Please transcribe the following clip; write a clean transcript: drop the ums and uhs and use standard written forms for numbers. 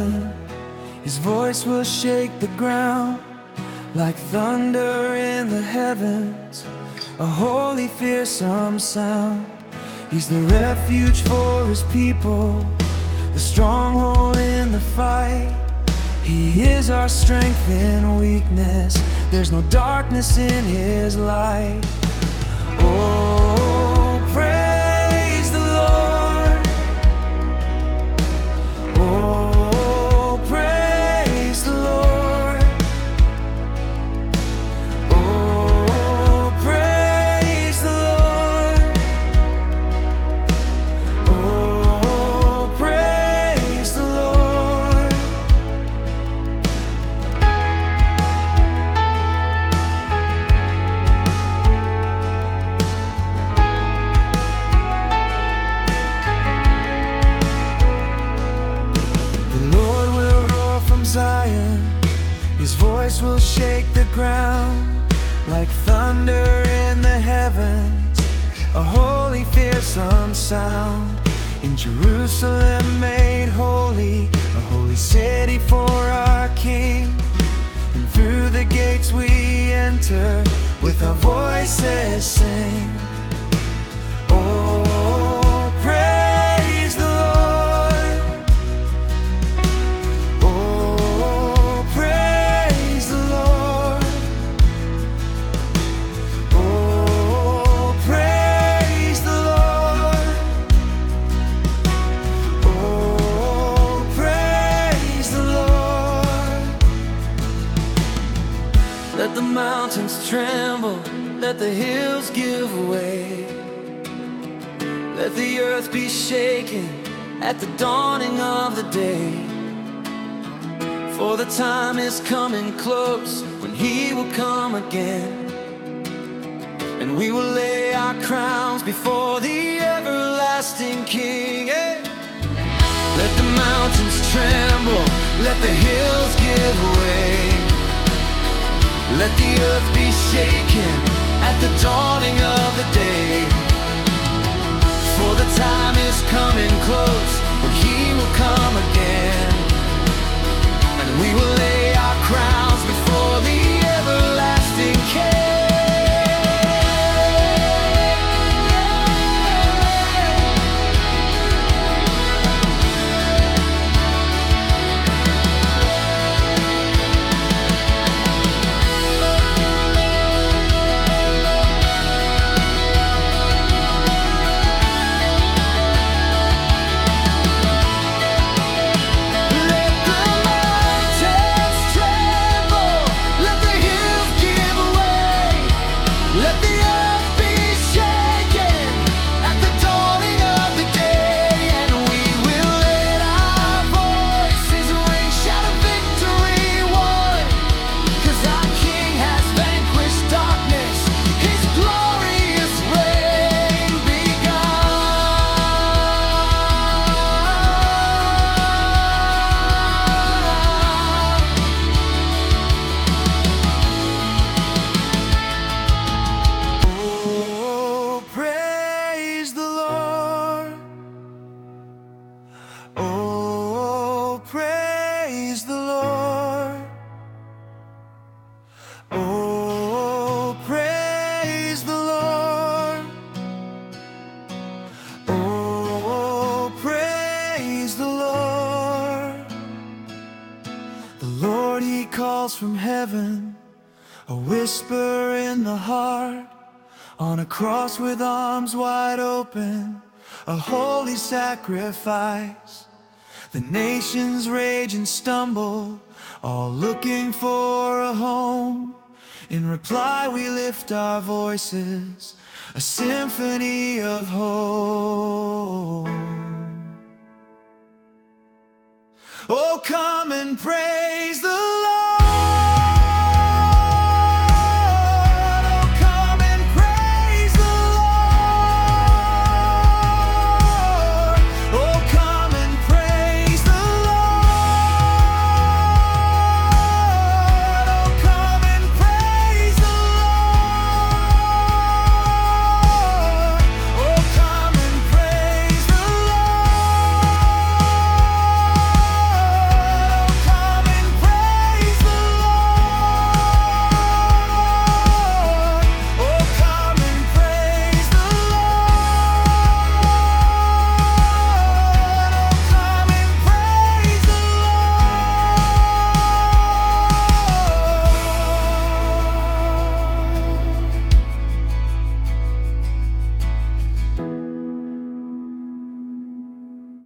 heaven. His voice will shake the ground like thunder in the heavens, a holy fearsome sound. He's the refuge for his people, the stronghold in the fight. He is our strength in weakness, there's no darkness in his light. Oh, praise the Lord. Oh, praise the Lord. Oh, praise the Lord. Oh, praise the Lord. Zion, his voice will shake the ground like thunder in the heavens, a holy fearsome sound. In Jerusalem made holy, a holy city for our King. And through the gates we enter, with our voices sing. Oh, praise the Lord. Oh, praise the Lord. Oh, praise the Lord. Oh, praise the Lord. Let the mountains tremble, let the hills give way. Let the earth be shaken at the dawning of the day. For the time is coming close when he will come again, and we will lay our crowns before the everlasting King. Hey! Let the mountains tremble, let the hills give way. Let the earth be shaken at the dawning of the day. For the time is coming close when he will come again, and we will lay our crowns before the everlasting King. Oh, praise the Lord. Oh, praise the Lord. Oh, praise the Lord. The Lord, he calls from heaven, a whisper in the heart, on a cross with arms wide open, a holy sacrifice. The nations rage and stumble, all looking for a home. In reply we lift our voices, a symphony of hope. Oh, come and praise the